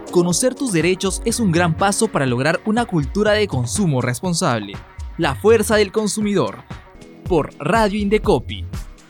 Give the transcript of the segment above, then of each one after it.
Conocer tus derechos es un gran paso para lograr una cultura de consumo responsable. La fuerza del consumidor. Por Radio Indecopi.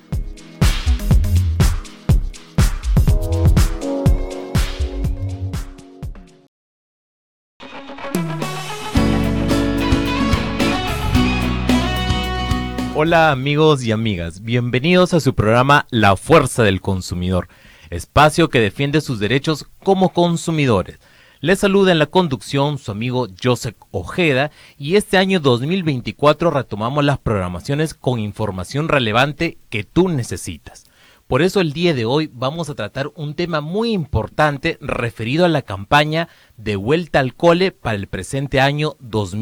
Hola amigos y amigas, bienvenidos a su programa La Fuerza del Consumidor, espacio que defiende sus derechos como consumidores. Les saluda en la conducción su amigo Joseph Ojeda y este año 2024 retomamos las programaciones con información relevante que tú necesitas. Por eso el día de hoy vamos a tratar un tema muy importante referido a la campaña de vuelta al cole para el presente año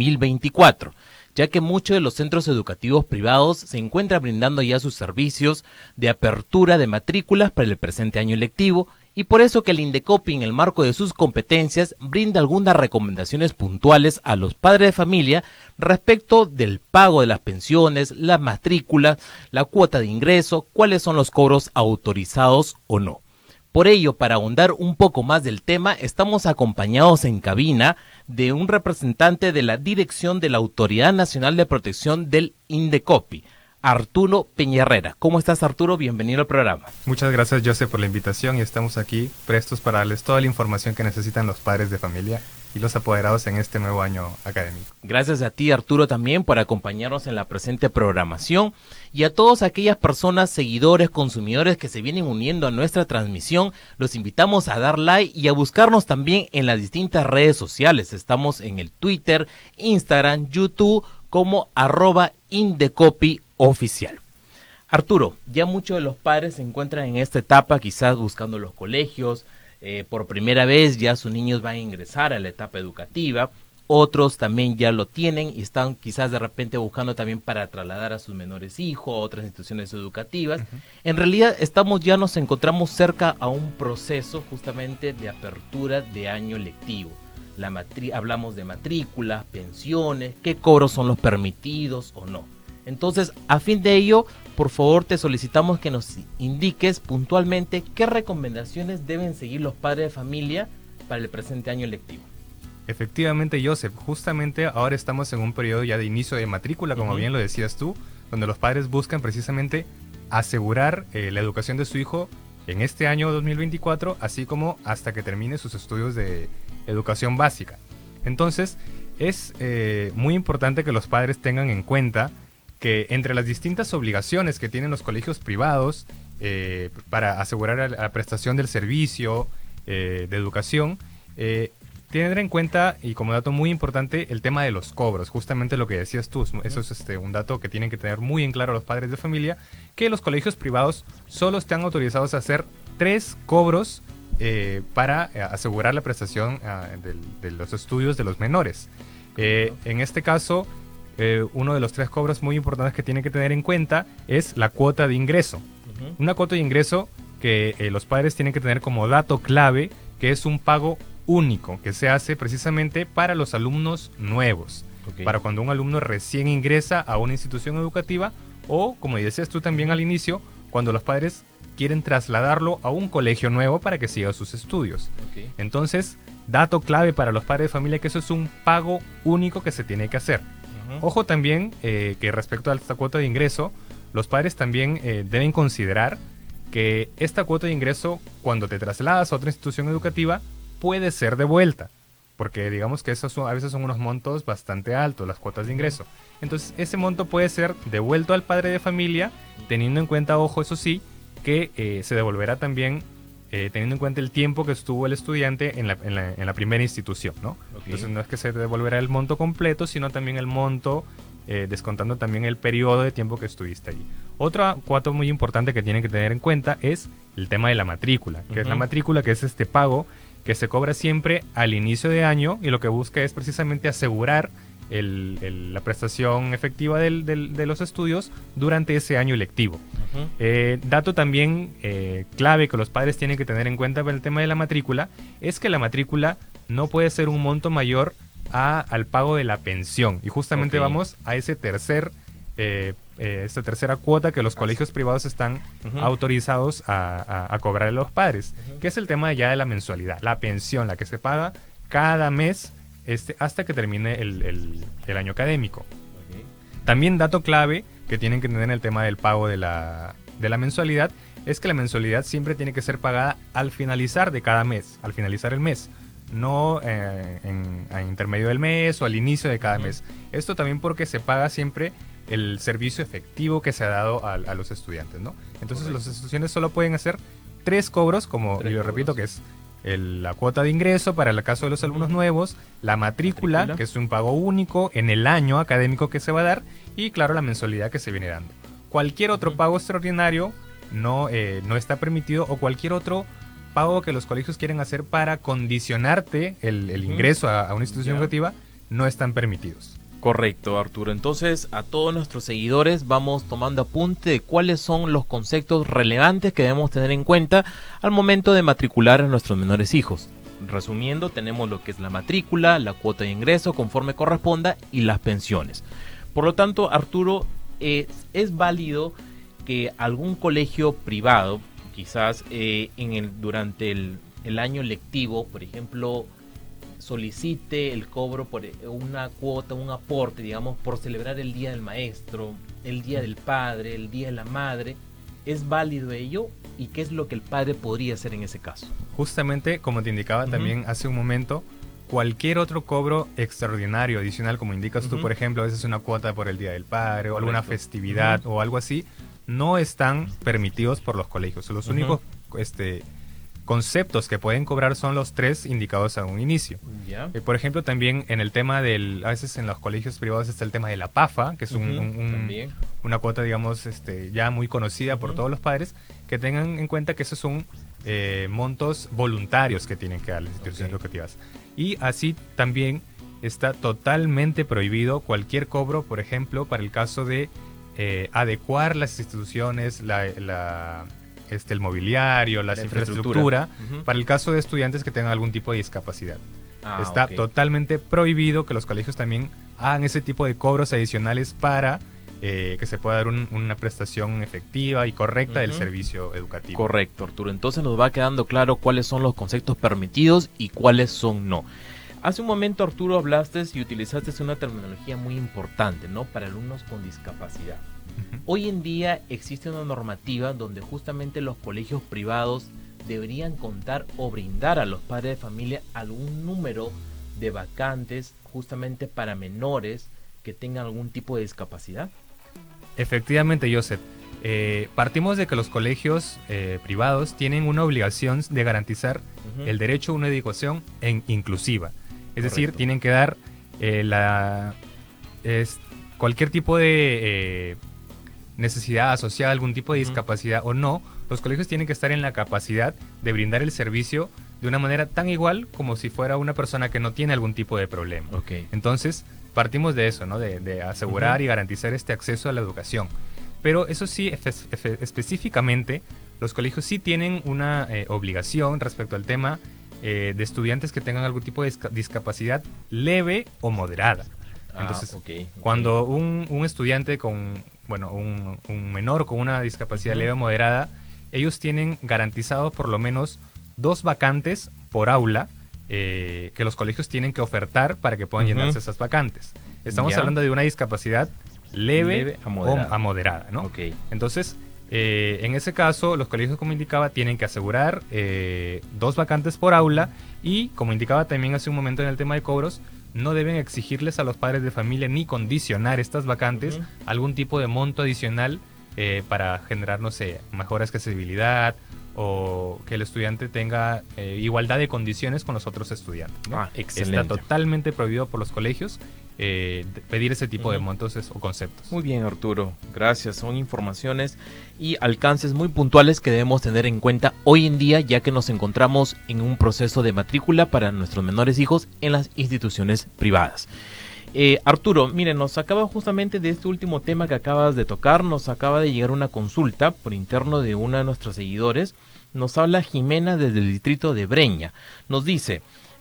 2024. Ya que muchos de los centros educativos privados se encuentran brindando ya sus servicios de apertura de matrículas para el presente año lectivo y por eso que el Indecopi, en el marco de sus competencias, brinda algunas recomendaciones puntuales a los padres de familia respecto del pago de las pensiones, las matrículas, la cuota de ingreso, cuáles son los cobros autorizados o no. Por ello, para ahondar un poco más del tema, estamos acompañados en cabina de un representante de la dirección de la Autoridad Nacional de Protección del Indecopi, Arturo Peñarrera. ¿Cómo estás, Arturo? Bienvenido al programa. Muchas gracias, José, por la invitación y estamos aquí prestos para darles toda la información que necesitan los padres de familia y los apoderados en este nuevo año académico. Gracias a ti, Arturo, también por acompañarnos en la presente programación y a todas aquellas personas, seguidores, consumidores que se vienen uniendo a nuestra transmisión, los invitamos a dar like y a buscarnos también en las distintas redes sociales. Estamos en el Twitter, Instagram, YouTube como @Indecopi oficial. Arturo, ya muchos de los padres se encuentran en esta etapa, quizás buscando los colegios, por primera vez ya sus niños van a ingresar a la etapa educativa, otros también ya lo tienen y están quizás de repente buscando también para trasladar a sus menores hijos a otras instituciones educativas. En realidad nos encontramos cerca a un proceso justamente de apertura de año lectivo. Hablamos de matrículas, pensiones, qué cobros son los permitidos o no. Entonces, a fin de ello, por favor, te solicitamos que nos indiques puntualmente qué recomendaciones deben seguir los padres de familia para el presente año lectivo. Efectivamente, Joseph, justamente ahora estamos en un periodo ya de inicio de matrícula, como bien lo decías tú, donde los padres buscan precisamente asegurar la educación de su hijo en este año 2024, así como hasta que termine sus estudios de educación básica. Entonces, es muy importante que los padres tengan en cuenta que entre las distintas obligaciones que tienen los colegios privados para asegurar la prestación del servicio de educación, tener en cuenta, y como dato muy importante, el tema de los cobros, justamente lo que decías tú. Eso es un dato que tienen que tener muy en claro los padres de familia, que los colegios privados solo están autorizados a hacer 3 cobros para asegurar la prestación de los estudios de los menores. En este caso, uno de los 3 cobros muy importantes que tienen que tener en cuenta es la cuota de ingreso. Una cuota de ingreso que los padres tienen que tener como dato clave, que es un pago único que se hace precisamente para los alumnos nuevos, para cuando un alumno recién ingresa a una institución educativa o, como decías tú también al inicio, cuando los padres quieren trasladarlo a un colegio nuevo para que siga sus estudios. Entonces, dato clave para los padres de familia, que eso es un pago único que se tiene que hacer. Ojo también que respecto a esta cuota de ingreso, los padres también deben considerar que esta cuota de ingreso, cuando te trasladas a otra institución educativa, puede ser devuelta, porque digamos que a veces son unos montos bastante altos, las cuotas de ingreso. Entonces, ese monto puede ser devuelto al padre de familia, teniendo en cuenta, ojo, eso sí, que se devolverá también teniendo en cuenta el tiempo que estuvo el estudiante en la primera institución, ¿no? Entonces no es que se devolverá el monto completo, sino también el monto, descontando también el periodo de tiempo que estuviste ahí. Otra cuota muy importante que tienen que tener en cuenta es el tema de la matrícula, que es la matrícula, que es este pago que se cobra siempre al inicio de año y lo que busca es precisamente asegurar la prestación efectiva de los estudios durante ese año lectivo. Dato también clave que los padres tienen que tener en cuenta para el tema de la matrícula es que la matrícula no puede ser un monto mayor al pago de la pensión, y justamente vamos a ese tercer esta tercera cuota que los colegios privados están autorizados a cobrar a los padres, que es el tema ya de la mensualidad, la pensión, la que se paga cada mes hasta que termine el año académico. También dato clave que tienen que tener en el tema del pago de la mensualidad es que la mensualidad siempre tiene que ser pagada al finalizar de cada mes, al finalizar el mes, no a intermedio del mes o al inicio de cada mes. Esto también porque se paga siempre el servicio efectivo que se ha dado a los estudiantes, ¿no? Entonces las instituciones solo pueden hacer 3 cobros, como yo repito, que es la cuota de ingreso para el caso de los alumnos nuevos, la matrícula, que es un pago único en el año académico que se va a dar, y claro, la mensualidad que se viene dando. Cualquier otro pago extraordinario no está permitido, o cualquier otro pago que los colegios quieren hacer para condicionarte el ingreso a una institución educativa no están permitidos. Correcto, Arturo. Entonces, a todos nuestros seguidores vamos tomando apunte de cuáles son los conceptos relevantes que debemos tener en cuenta al momento de matricular a nuestros menores hijos. Resumiendo, tenemos lo que es la matrícula, la cuota de ingreso conforme corresponda y las pensiones. Por lo tanto, Arturo, es válido que algún colegio privado, quizás durante el año lectivo, por ejemplo, solicite el cobro por una cuota, un aporte, digamos, por celebrar el Día del Maestro, el Día del Padre, el Día de la Madre. ¿Es válido ello? ¿Y qué es lo que el padre podría hacer en ese caso? Justamente, como te indicaba también hace un momento, cualquier otro cobro extraordinario, adicional, como indicas tú, por ejemplo, a veces una cuota por el Día del Padre o alguna festividad o algo así, no están permitidos por los colegios. Los únicos conceptos que pueden cobrar son los 3 indicados a un inicio. Por ejemplo, también en el tema a veces en los colegios privados está el tema de la PAFA, que es una cuota, digamos, ya muy conocida por todos los padres, que tengan en cuenta que esos son montos voluntarios que tienen que dar las instituciones educativas. Y así también está totalmente prohibido cualquier cobro, por ejemplo, para el caso de adecuar las instituciones, el mobiliario, la infraestructura, para el caso de estudiantes que tengan algún tipo de discapacidad. Está totalmente prohibido que los colegios también hagan ese tipo de cobros adicionales para que se pueda dar una prestación efectiva y correcta del servicio educativo. Correcto, Arturo. Entonces nos va quedando claro cuáles son los conceptos permitidos y cuáles son no. Hace un momento, Arturo, hablaste y utilizaste una terminología muy importante, ¿no? Para alumnos con discapacidad. Hoy en día existe una normativa donde justamente los colegios privados deberían contar o brindar a los padres de familia algún número de vacantes justamente para menores que tengan algún tipo de discapacidad. Efectivamente, Joseph. Partimos de que los colegios privados tienen una obligación de garantizar el derecho a una educación inclusiva. Es decir, tienen que dar cualquier tipo de necesidad asociada a algún tipo de discapacidad o no, los colegios tienen que estar en la capacidad de brindar el servicio de una manera tan igual como si fuera una persona que no tiene algún tipo de problema. Entonces, partimos de eso, ¿no? De asegurar y garantizar este acceso a la educación. Pero eso sí, específicamente, los colegios sí tienen una obligación respecto al tema de estudiantes que tengan algún tipo de discapacidad leve o moderada. Entonces, cuando un estudiante un menor con una discapacidad leve o moderada, ellos tienen garantizados por lo menos 2 vacantes por aula que los colegios tienen que ofertar para que puedan llenarse esas vacantes. Estamos hablando de una discapacidad leve a moderada, ¿no? Entonces, en ese caso, los colegios, como indicaba, tienen que asegurar 2 vacantes por aula y, como indicaba también hace un momento en el tema de cobros, no deben exigirles a los padres de familia ni condicionar estas vacantes a algún tipo de monto adicional para generar, no sé, mejoras de accesibilidad o que el estudiante tenga igualdad de condiciones con los otros estudiantes, ¿no? Está totalmente prohibido por los colegios pedir ese tipo de montos o conceptos. Muy bien, Arturo, gracias. Son informaciones y alcances muy puntuales que debemos tener en cuenta hoy en día, ya que nos encontramos en un proceso de matrícula para nuestros menores hijos en las instituciones privadas. Arturo, miren, nos acaba justamente de este último tema que acabas de tocar, nos acaba de llegar una consulta por interno de uno de nuestros seguidores. Nos habla Jimena desde el distrito de Breña. Nos dice: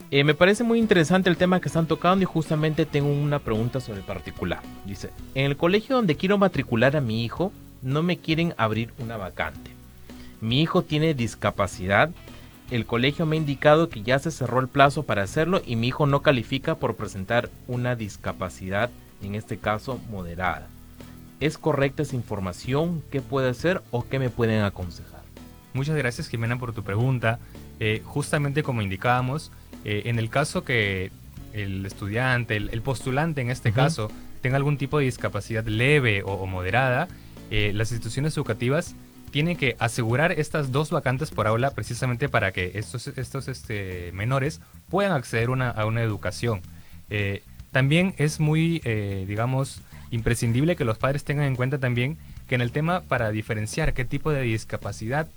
Me parece muy interesante el tema que están tocando y justamente tengo una pregunta sobre el particular. Dice, en el colegio donde quiero matricular a mi hijo, no me quieren abrir una vacante. Mi hijo tiene discapacidad. El colegio me ha indicado que ya se cerró el plazo para hacerlo y mi hijo no califica por presentar una discapacidad, en este caso moderada. ¿Es correcta esa información? ¿Qué puede hacer o qué me pueden aconsejar? Muchas gracias, Jimena, por tu pregunta. Justamente como indicábamos, en el caso que el estudiante, el postulante en este caso, tenga algún tipo de discapacidad leve o moderada, las instituciones educativas tienen que asegurar estas 2 vacantes por aula precisamente para que estos menores puedan acceder a una educación. También es muy, imprescindible que los padres tengan en cuenta también que en el tema para diferenciar qué tipo de discapacidad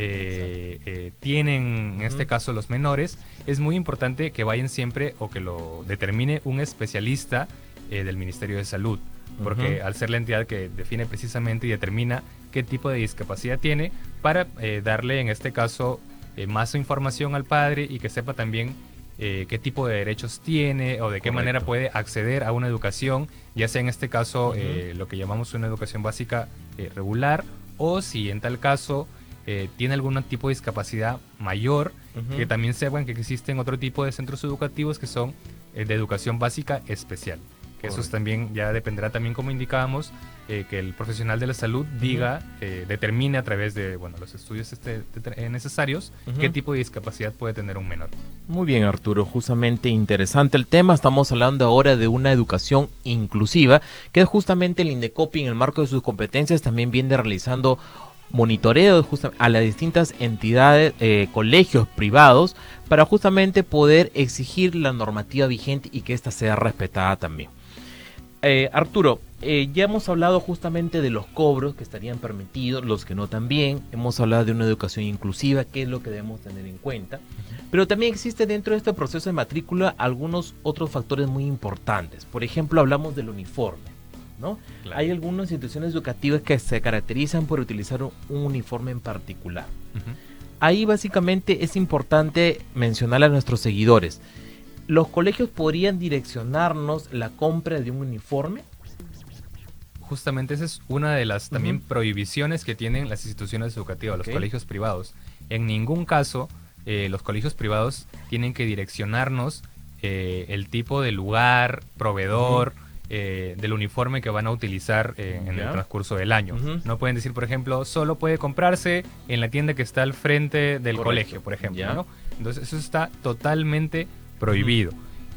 tienen en este caso los menores, es muy importante que vayan siempre o que lo determine un especialista del Ministerio de Salud, porque al ser la entidad que define precisamente y determina qué tipo de discapacidad tiene para darle en este caso más información al padre y que sepa también qué tipo de derechos tiene o de qué manera puede acceder a una educación, ya sea en este caso lo que llamamos una educación básica regular, o si en tal caso tiene algún tipo de discapacidad mayor, que también sepan que existen otro tipo de centros educativos que son de educación básica especial. Que eso también ya dependerá también, como indicábamos, que el profesional de la salud diga, determine a través de los estudios necesarios qué tipo de discapacidad puede tener un menor. Muy bien, Arturo, justamente interesante el tema. Estamos hablando ahora de una educación inclusiva, que es justamente el INDECOPI, en el marco de sus competencias, también viene realizando monitoreo a las distintas entidades, colegios privados, para justamente poder exigir la normativa vigente y que ésta sea respetada también. Arturo, ya hemos hablado justamente de los cobros que estarían permitidos, los que no también. Hemos hablado de una educación inclusiva, qué es lo que debemos tener en cuenta. Pero también existe dentro de este proceso de matrícula algunos otros factores muy importantes. Por ejemplo, hablamos del uniforme, ¿no? Claro. Hay algunas instituciones educativas que se caracterizan por utilizar un uniforme en particular. Ahí básicamente es importante mencionar a nuestros seguidores. ¿Los colegios podrían direccionarnos la compra de un uniforme? Justamente esa es una de las también prohibiciones que tienen las instituciones educativas, los colegios privados. En ningún caso los colegios privados tienen que direccionarnos el tipo de lugar, proveedor, del uniforme que van a utilizar en el transcurso del año. No pueden decir, por ejemplo, solo puede comprarse en la tienda que está al frente del colegio, por ejemplo, ¿no? Entonces eso está totalmente prohibido.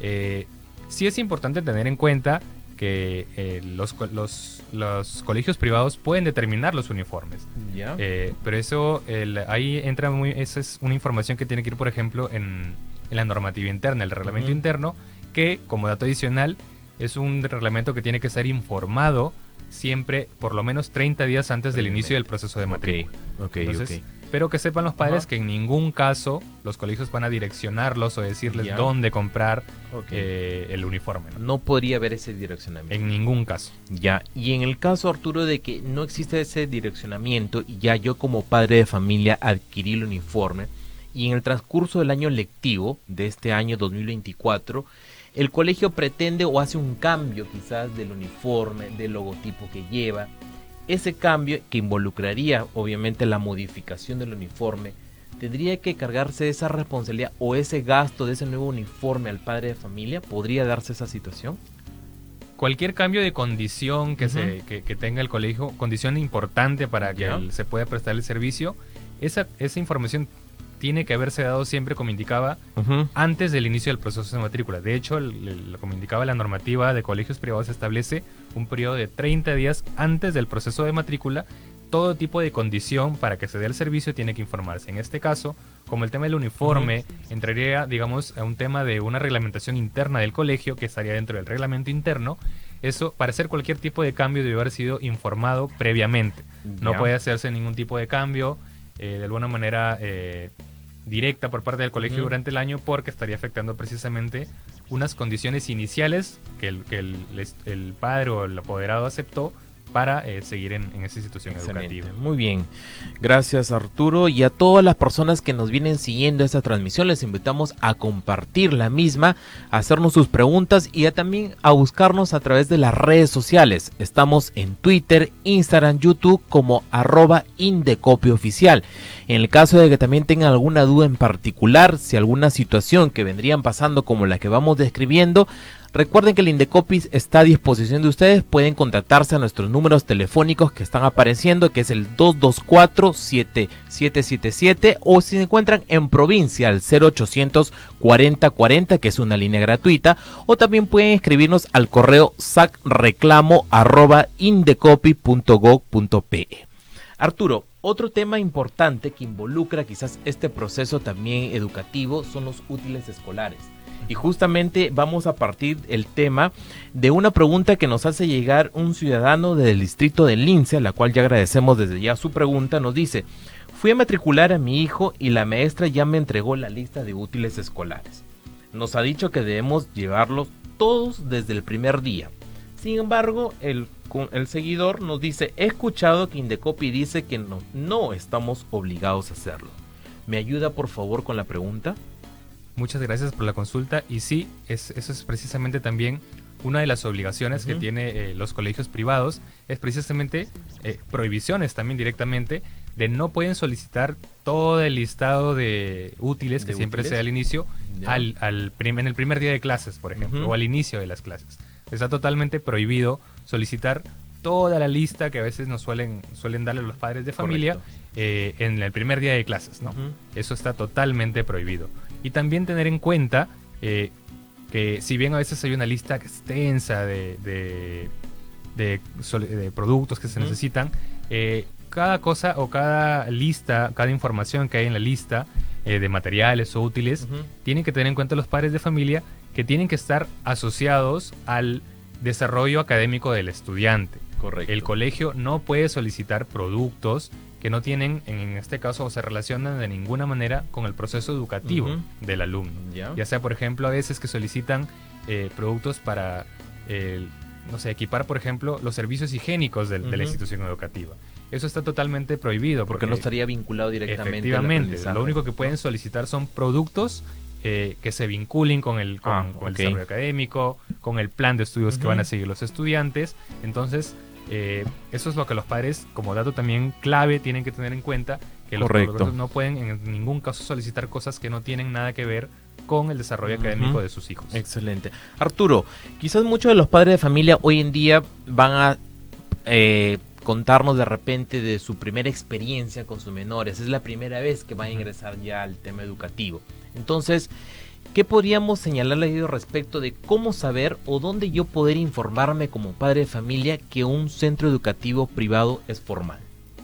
Sí es importante tener en cuenta que los colegios privados pueden determinar los uniformes. Pero eso, ahí entra esa es una información que tiene que ir, por ejemplo, en la normativa interna, el reglamento interno, que como dato adicional es un reglamento que tiene que ser informado siempre por lo menos 30 días antes del inicio del proceso de matrícula. Entonces, pero que sepan los padres que en ningún caso los colegios van a direccionarlos o decirles dónde comprar el uniforme. No podría haber ese direccionamiento. En ningún caso. Y en el caso, Arturo, de que no existe ese direccionamiento y ya yo como padre de familia adquirí el uniforme y en el transcurso del año lectivo de este año 2024, el colegio pretende o hace un cambio quizás del uniforme, del logotipo que lleva. Ese cambio, que involucraría obviamente la modificación del uniforme, ¿tendría que cargarse esa responsabilidad o ese gasto de ese nuevo uniforme al padre de familia? ¿Podría darse esa situación? Cualquier cambio de condición que tenga el colegio, condición importante para que se pueda prestar el servicio, esa información tiene que haberse dado siempre, como indicaba, antes del inicio del proceso de matrícula. De hecho, como indicaba la normativa de colegios privados, establece un periodo de 30 días antes del proceso de matrícula. Todo tipo de condición para que se dé el servicio tiene que informarse. En este caso, como el tema del uniforme entraría, digamos, a un tema de una reglamentación interna del colegio, que estaría dentro del reglamento interno, eso, para hacer cualquier tipo de cambio, debe haber sido informado previamente. No puede hacerse ningún tipo de cambio de alguna manera directa por parte del colegio durante el año, porque estaría afectando precisamente unas condiciones iniciales que el padre o el apoderado aceptó para seguir en esa institución educativa. Muy bien, gracias Arturo, y a todas las personas que nos vienen siguiendo esta transmisión les invitamos a compartir la misma, a hacernos sus preguntas y también a buscarnos a través de las redes sociales. Estamos en Twitter, Instagram, YouTube como @indecopioficial. En el caso de que también tengan alguna duda en particular, si alguna situación que vendrían pasando como la que vamos describiendo, recuerden que el Indecopy está a disposición de ustedes. Pueden contactarse a nuestros números telefónicos que están apareciendo, que es el 224-7777, o si se encuentran en provincia, al 0800 4040, que es una línea gratuita, o también pueden escribirnos al correo sacreclamo@indecopy.gov.pe. Arturo, otro tema importante que involucra quizás este proceso también educativo son los útiles escolares. Y justamente vamos a partir el tema de una pregunta que nos hace llegar un ciudadano del distrito de Lince, a la cual ya agradecemos desde ya su pregunta. Nos dice: fui a matricular a mi hijo y la maestra ya me entregó la lista de útiles escolares. Nos ha dicho que debemos llevarlos todos desde el primer día. Sin embargo, el seguidor nos dice: he escuchado que Indecopy dice que no estamos obligados a hacerlo. ¿Me ayuda por favor con la pregunta? Muchas gracias por la consulta, y sí, eso es precisamente también una de las obligaciones que tiene los colegios privados, es precisamente prohibiciones también directamente, de no pueden solicitar todo el listado de útiles que siempre se da al inicio en el primer día de clases, por ejemplo, o al inicio de las clases. Está totalmente prohibido solicitar toda la lista que a veces nos suelen darle los padres de familia en el primer día de clases, ¿no? Eso está totalmente prohibido. Y también tener en cuenta que si bien a veces hay una lista extensa de productos que se necesitan, cada cosa o cada lista, cada información que hay en la lista de materiales o útiles, tienen que tener en cuenta los padres de familia que tienen que estar asociados al desarrollo académico del estudiante. Correcto. El colegio no puede solicitar productos que no tienen, en este caso, o se relacionan de ninguna manera con el proceso educativo del alumno. Ya sea, por ejemplo, a veces que solicitan productos para, no sé, equipar, por ejemplo, los servicios higiénicos de la institución educativa. Eso está totalmente prohibido. Porque no estaría vinculado directamente. Efectivamente, lo único que pueden solicitar son productos que se vinculen con el desarrollo académico, con el plan de estudios que van a seguir los estudiantes. Entonces, eso es lo que los padres, como dato también clave, tienen que tener en cuenta, que los profesores no pueden en ningún caso solicitar cosas que no tienen nada que ver con el desarrollo académico de sus hijos. Excelente. Arturo, quizás muchos de los padres de familia hoy en día van a contarnos de repente de su primera experiencia con sus menores. Es la primera vez que van a ingresar ya al tema educativo. Entonces, ¿qué podríamos señalarle respecto de cómo saber o dónde yo poder informarme como padre de familia que un centro educativo privado es formal?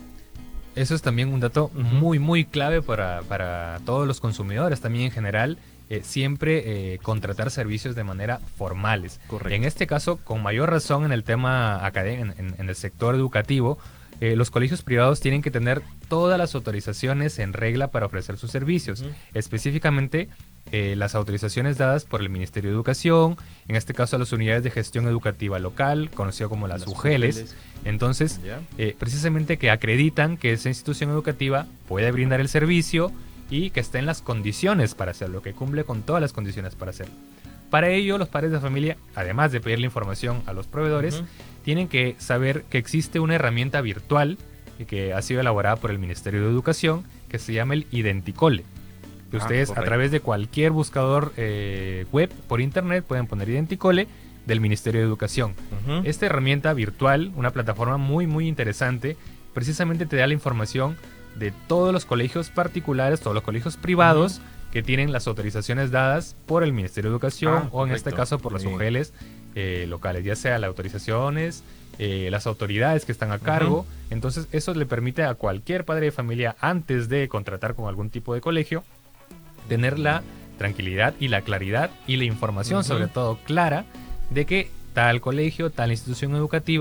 Eso es también un dato muy, muy clave para todos los consumidores, también en general. Siempre contratar servicios de manera formales. Correcto. En este caso, con mayor razón en el tema académico, en el sector educativo, los colegios privados tienen que tener todas las autorizaciones en regla para ofrecer sus servicios. Específicamente, las autorizaciones dadas por el Ministerio de Educación, en este caso a las unidades de gestión educativa local, conocido como las UGELES. Entonces, precisamente que acreditan que esa institución educativa puede brindar el servicio y que está en las condiciones para hacerlo, que cumple con todas las condiciones para hacerlo. Para ello, los padres de familia, además de pedirle información a los proveedores, tienen que saber que existe una herramienta virtual que ha sido elaborada por el Ministerio de Educación, que se llama el Identicole. Que ustedes, a través de cualquier buscador web por internet, pueden poner Identicole del Ministerio de Educación. Esta herramienta virtual, una plataforma muy, muy interesante, precisamente te da la información de todos los colegios particulares, todos los colegios privados que tienen las autorizaciones dadas por el Ministerio de Educación o en este caso por las UGELES locales, ya sea las autorizaciones, las autoridades que están a cargo. Entonces eso le permite a cualquier padre de familia, antes de contratar con algún tipo de colegio, tener la tranquilidad y la claridad y la información sobre todo clara de que tal colegio, tal institución educativa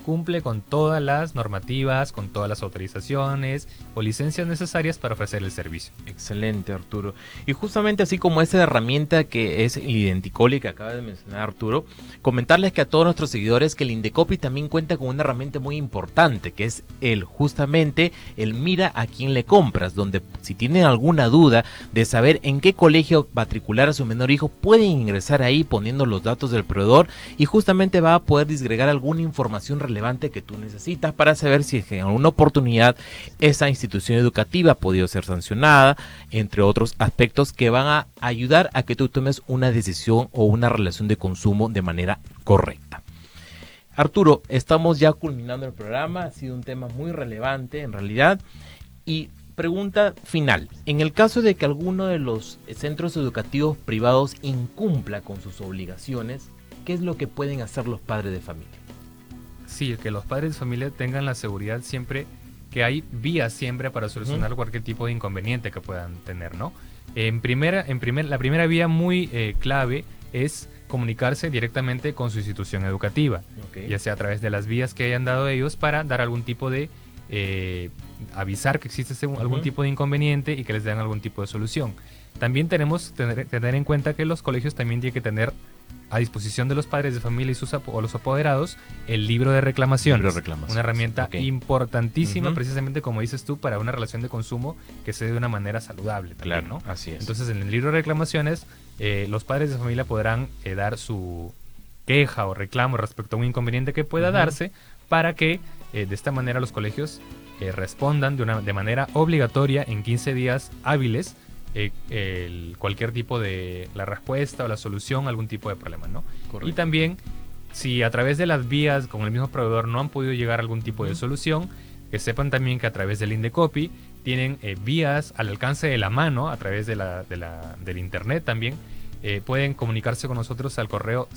cumple con todas las normativas, con todas las autorizaciones o licencias necesarias para ofrecer el servicio. Excelente, Arturo. Y justamente así como esa herramienta que es Identicoli que acaba de mencionar Arturo, comentarles que a todos nuestros seguidores que el Indecopy también cuenta con una herramienta muy importante, que es justamente el mira a quién le compras, donde si tienen alguna duda de saber en qué colegio matricular a su menor hijo, pueden ingresar ahí poniendo los datos del proveedor y justamente va a poder disgregar alguna información relevante que tú necesitas para saber si en alguna oportunidad esa institución educativa ha podido ser sancionada, entre otros aspectos que van a ayudar a que tú tomes una decisión o una relación de consumo de manera correcta. Arturo, estamos ya culminando el programa, ha sido un tema muy relevante en realidad. Y pregunta final, en el caso de que alguno de los centros educativos privados incumpla con sus obligaciones, ¿qué es lo que pueden hacer los padres de familia? Sí, que los padres de familia tengan la seguridad siempre que hay vías siempre para solucionar cualquier tipo de inconveniente que puedan tener, ¿no? La primera vía muy clave es comunicarse directamente con su institución educativa, ya sea a través de las vías que hayan dado ellos para dar algún tipo de avisar que existe algún tipo de inconveniente y que les den algún tipo de solución. También tenemos que tener en cuenta que los colegios también tienen que tener a disposición de los padres de familia o los apoderados el libro de reclamaciones. Una herramienta importantísima, precisamente como dices tú, para una relación de consumo que se dé de una manera saludable también, claro, ¿no? Así es. Entonces, en el libro de reclamaciones, los padres de familia podrán dar su queja o reclamo respecto a un inconveniente que pueda darse para que de esta manera los colegios respondan de manera obligatoria en 15 días hábiles cualquier tipo de la respuesta o la solución a algún tipo de problema, ¿no? Correcto. Y también, si a través de las vías con el mismo proveedor no han podido llegar a algún tipo de solución, que sepan también que a través del Indecopy tienen vías al alcance de la mano, a través del internet también, pueden comunicarse con nosotros al correo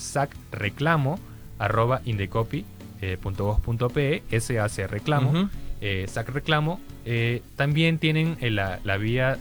sacreclamo@indecopy.gov.pe, SAC reclamo, SAC reclamo. También tienen la vía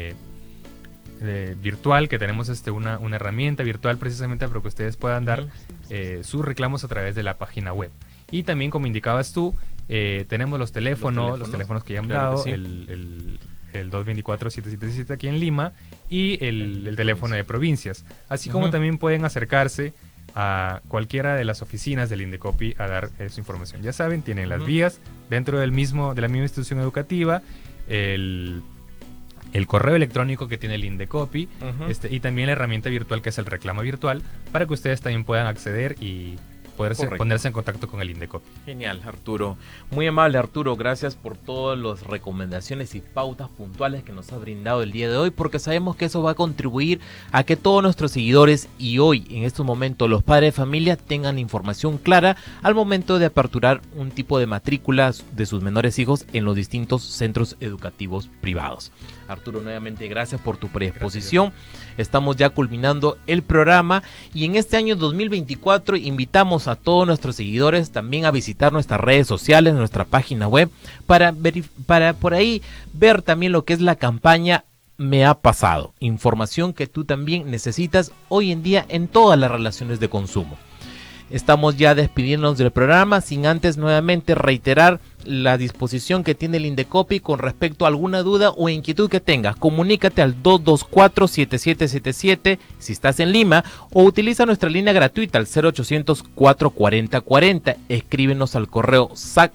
virtual, que tenemos una herramienta virtual precisamente para que ustedes puedan dar sus reclamos a través de la página web. Y también, como indicabas tú, tenemos los teléfonos que ya han dado, sí. el 224-777 aquí en Lima y el teléfono de provincias. Así como también pueden acercarse a cualquiera de las oficinas del Indecopy a dar su información. Ya saben, tienen las vías dentro de la misma institución educativa, el correo electrónico que tiene el Indecopy, y también la herramienta virtual que es el reclamo virtual, para que ustedes también puedan acceder y ponerse en contacto con el Indecopy. Genial, Arturo. Muy amable, Arturo. Gracias por todas las recomendaciones y pautas puntuales que nos has brindado el día de hoy, porque sabemos que eso va a contribuir a que todos nuestros seguidores y hoy, en estos momentos, los padres de familia tengan información clara al momento de aperturar un tipo de matrícula de sus menores hijos en los distintos centros educativos privados. Arturo, nuevamente gracias por tu predisposición. Estamos ya culminando el programa y en este año 2024 invitamos a todos nuestros seguidores también a visitar nuestras redes sociales, nuestra página web, para por ahí ver también lo que es la campaña Me ha pasado. Información que tú también necesitas hoy en día en todas las relaciones de consumo. Estamos ya despidiéndonos del programa sin antes nuevamente reiterar la disposición que tiene el Indecopy con respecto a alguna duda o inquietud que tengas. Comunícate al 224-7777 si estás en Lima o utiliza nuestra línea gratuita al 0800-440-40. Escríbenos al correo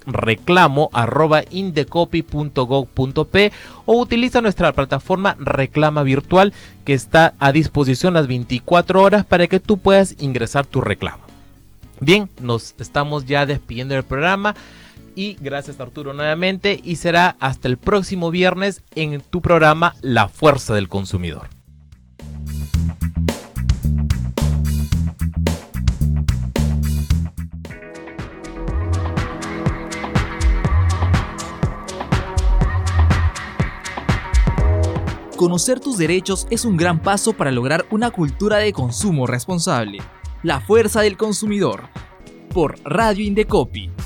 sacreclamo@indecopy.gov.pe o utiliza nuestra plataforma Reclama Virtual que está a disposición las 24 horas para que tú puedas ingresar tu reclamo. Bien, nos estamos ya despidiendo del programa y gracias Arturo nuevamente y será hasta el próximo viernes en tu programa La Fuerza del Consumidor. Conocer tus derechos es un gran paso para lograr una cultura de consumo responsable. La Fuerza del Consumidor, por Radio Indecopy.